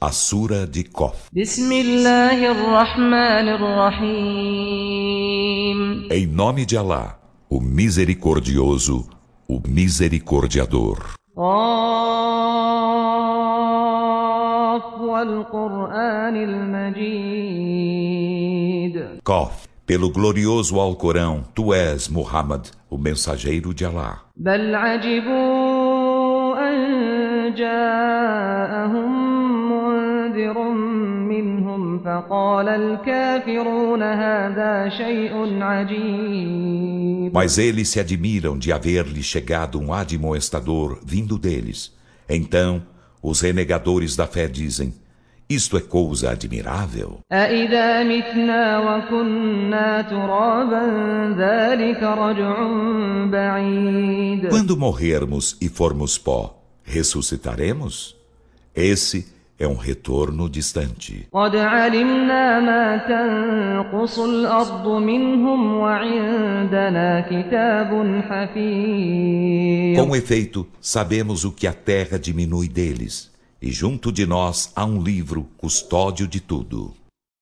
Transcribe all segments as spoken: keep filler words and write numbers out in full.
A Sura de Qaf. Em nome de Alá, o Misericordioso, o Misericordiador. Qaf. Pelo glorioso Alcorão, tu és, Muhammad, o mensageiro de Alá. Mas eles se admiram de haver-lhe chegado um admoestador vindo deles. Então, os renegadores da fé dizem: isto é coisa admirável. Quando morrermos e formos pó, ressuscitaremos? Esse é um retorno distante. Com efeito, sabemos o que a terra diminui deles, e junto de nós há um livro custódio de tudo.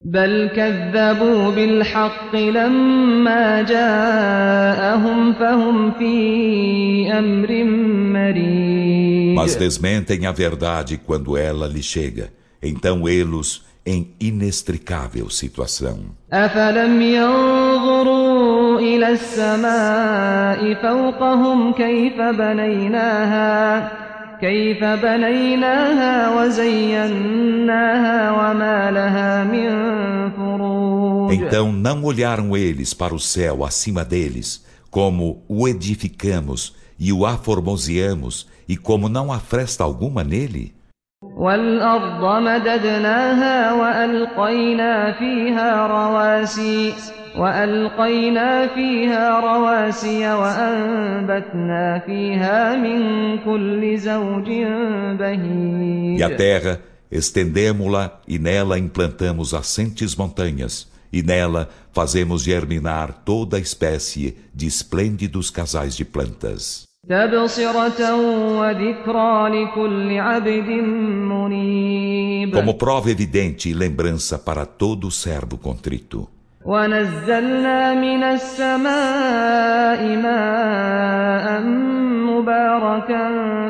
Mas desmentem a verdade quando ela lhe chega, então eles em inextricável situação. أفلم ينظروا إلى السماء فوقهم كيف بنيناها كيف بنيناها وزيناها وما لها من فروج. Então não olharam eles para o céu acima deles, como o edificamos e o aformoseamos, e como não há fresta alguma nele. والأرض مددناها وألقينا فيها رواسي وألقينا فيها رواسي وأنبتنا فيها من كل زوج بهيج. E a terra estendemo-la e nela implantamos assentes montanhas, e nela fazemos germinar toda a espécie de esplêndidos casais de plantas. Como prova evidente e lembrança para todo servo contrito. ونزلنا من السماء ماء مباركا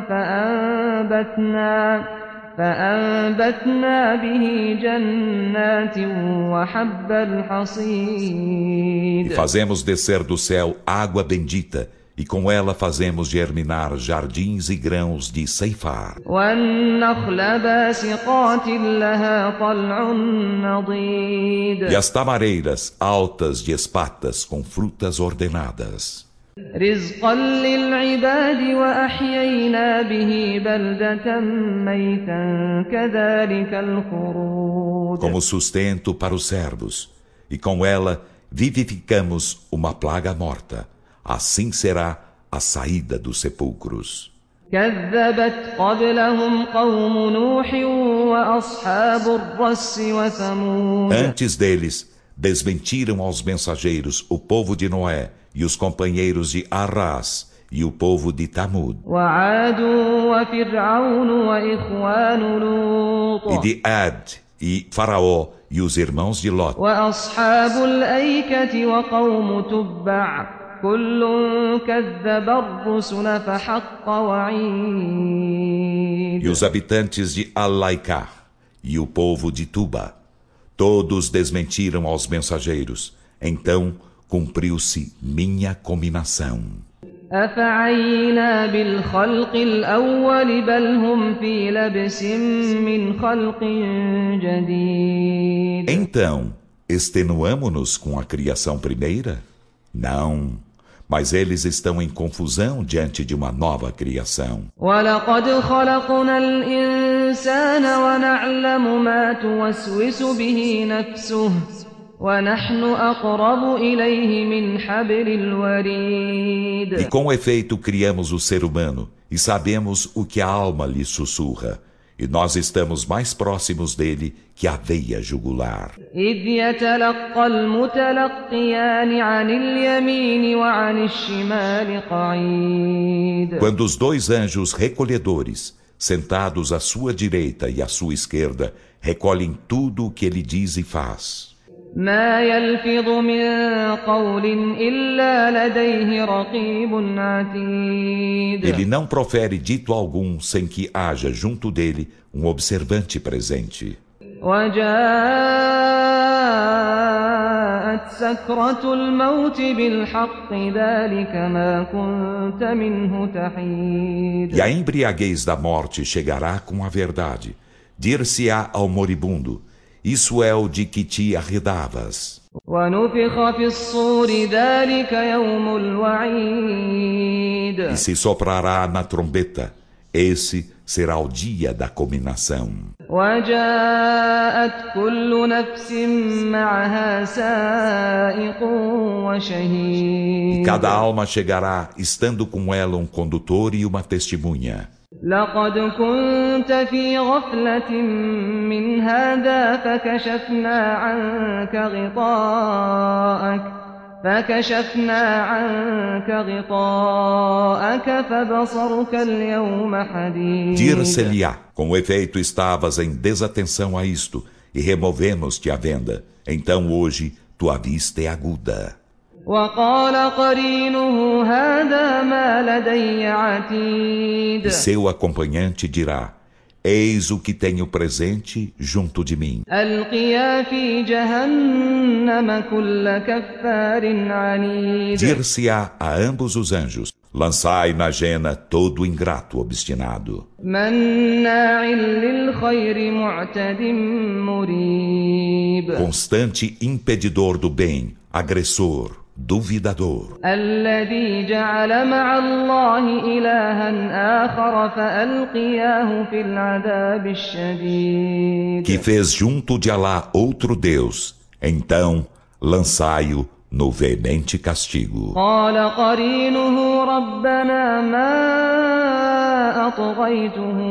فأنبتنا فأنبتنا به جنات وحب الحصيد. E fazemos descer do céu água bendita, e com ela fazemos germinar jardins e grãos de ceifar. E as tamareiras altas de espatas com frutas ordenadas. Como sustento para os servos, e com ela vivificamos uma plaga morta. Assim será a saída dos sepulcros. Antes deles, desmentiram aos mensageiros o povo de Noé e os companheiros de Arrás e o povo de Tamud. E de Ad e Faraó e os irmãos de Lot. E os habitantes de Al-Laiká e o povo de Tuba, todos desmentiram aos mensageiros. Então cumpriu-se minha cominação. Então extenuamo-nos com a criação primeira? Não. Mas eles estão em confusão diante de uma nova criação. E com efeito criamos o ser humano e sabemos o que a alma lhe sussurra. E nós estamos mais próximos dele que a veia jugular. Quando os dois anjos recolhedores sentados à sua direita e à sua esquerda, recolhem tudo o que ele diz e faz. ما يلفظ من قول إلا لديه رقيب عتيد. Ele não profere dito algum sem que haja junto dele um observante presente. وجاءت سكرة الموت بالحق ذلك ما كنت منه تحيد. E a embriaguez da morte chegará com a verdade. Dir-se-á ao moribundo: isso é o de que te arredavas. ونفخ في الصور ذلك يوم الوعيد. E se soprará na trombeta. Esse será o dia da culminação. وجاءت كل نفس معها سائق وشهيد. E cada alma chegará estando com ela um condutor e uma testemunha. لقد كنت في غفلة من هذا فكشفنا عنك غطاءك فكشفنا عنك غطاءك فبصرك اليوم حديد. Dir-se-lhe-á: com efeito estavas em desatenção a isto, e removemos-te a venda. Então hoje tua vista é aguda. وقال قرينه هذا ما لدي عتيد. E seu acompanhante dirá: eis o que tenho presente junto de mim. ألقيا في جهنم كل كفار عنيد. Dir-se-á a ambos os anjos: lançai na jena todo ingrato obstinado, مناع للخير معتد مريب. constante impedidor do bem, agressor, duvidador, الذي جعل مع الله إلها آخر فألقياه في العذاب الشديد. que fez junto de Alá outro Deus, então lançai-o no veemente castigo. قال قرينه ربنا ما أطغيته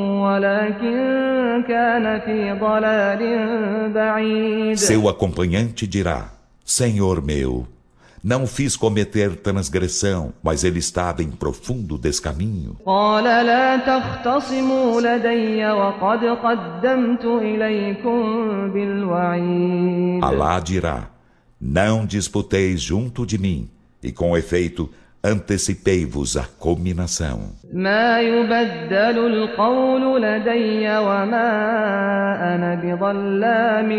ولكن كان في ضلال بعيد. Seu acompanhante dirá: Senhor meu, não fiz cometer transgressão, mas ele estava em profundo descaminho. قال لا تختصموا لدي وقد قدمت إليكم بالوعيد. Alá dirá: não disputeis junto de mim, e com efeito antecipei-vos a culminação. ما يبدل القول لدي وما أنا بظلام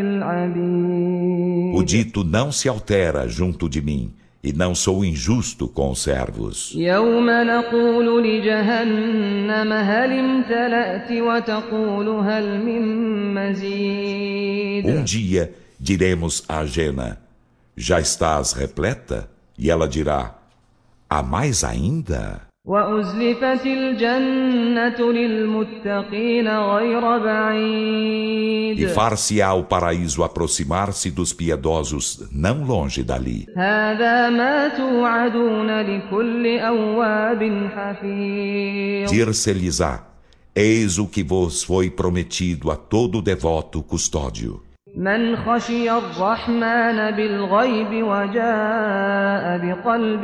للعبيد. O dito não se altera junto de mim, e não sou injusto com os servos. يوم نقول لجهنم هل امتلأت وتقول هل من مزيد. Um dia diremos à Jena: já estás repleta? E ela dirá: há mais ainda? وأزلفت الجنة للمتقين غير بعيد. E far-se-á o paraíso aproximar-se dos piedosos não longe dali. هذا ما توعدون لكل أواب حفيظ. Dir-se-lhes-á: eis o que vos foi prometido a todo devoto custódio, من خشي الرحمن بالغيب وجاء بقلب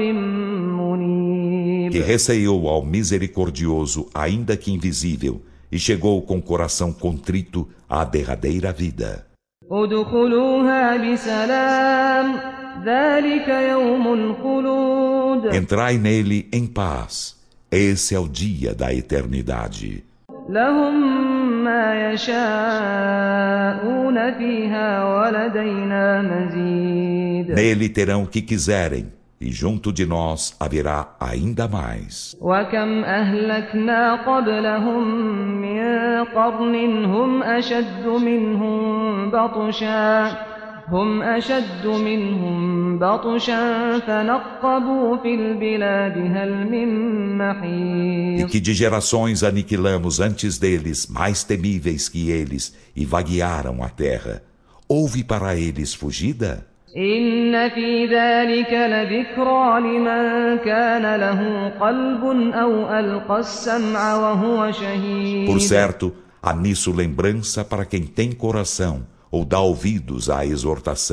منيب. que receou ao misericordioso, ainda que invisível, e chegou com o coração contrito à derradeira vida. ادخلوها بسلام ذلك يوم الخلود. Entrai nele em paz. Esse é o dia da eternidade. لهم ما يشاءون فيها ولدينا مزيد. Nele terão o que quiserem, e junto de nós haverá ainda mais. وكم أهلكنا قبلهم من قرن هم أشد منهم بطشا هم أشد منهم بطشا فنقبوا في البلاد هل من E محيص. que de gerações aniquilamos antes deles, mais temíveis que eles, e vaguearam a terra. Houve para eles fugida? إن في ذلك لذكرى لمن كان له قلب أو ألقى السمع وهو شهيد. Por certo, há nisso lembrança para quem tem coração, ou dá ouvidos à exortação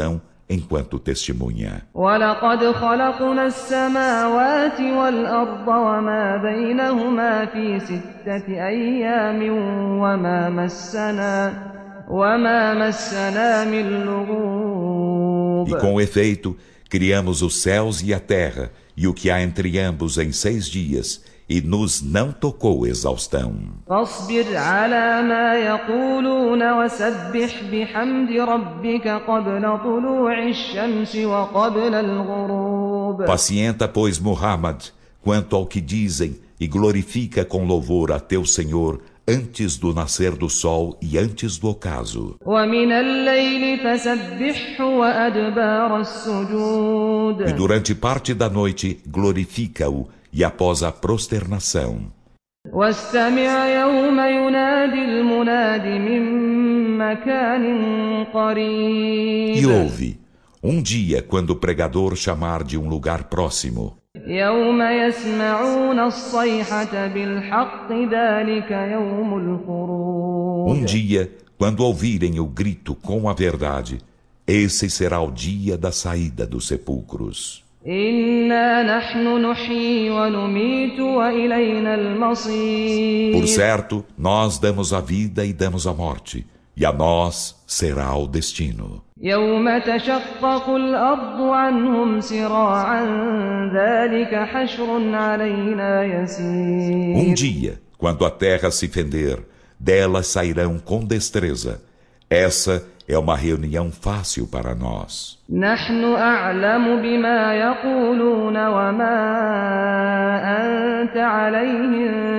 enquanto testemunha. وَلَقَدْ خَلَقْنَا السَّمَاوَاتِ وَالْأَرْضَ وَمَا بَيْنَهُمَا فِي سِتَّةِ أَيَّامٍ وَمَا مَسَّنَا وَمَا مَسَّنَا مِن لُغُوبٍ. E com efeito, criamos os céus e a terra, e o que há entre ambos em seis dias, e nos não tocou exaustão. فاصبر على ما يقولون وسبح بحمد ربك قبل طلوع الشمس وقبل الغروب. Pacienta, pois, Muhammad, quanto ao que dizem, e glorifica com louvor a teu Senhor antes do nascer do sol e antes do ocaso. ومن الليل فسبحه وأدبار السجود. E durante parte da noite glorifica-o, e após a prosternação. واستمع يوم ينادي المناد من مكان قريب. E ouve, um dia quando o pregador chamar de um lugar próximo. يوم يسمعون الصيحة بالحق ذلك يوم الخروج. Um dia quando ouvirem o grito com a verdade, esse será o dia da saída dos sepulcros. إنا نحن نحيي ونميت وإلينا المصير. Por certo, nós damos a vida e damos a morte, e a nós será o destino. يوم تشقق الأرض عنهم سراعا ذلك حشر علينا يسير. Um dia, quando a terra se fender, delas sairão com destreza. Essa é uma reunião fácil para nós. نحن أعلم بما يقولون وما أنت عليهم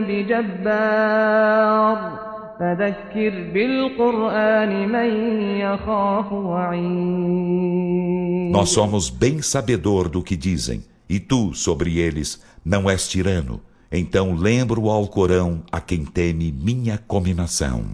بجبار فذكر بالقرآن من يخاف وعيد. Nós somos bem sabedor do que dizem, e tu, sobre eles, não és tirano. Então lembro ao Corão a quem teme minha cominação.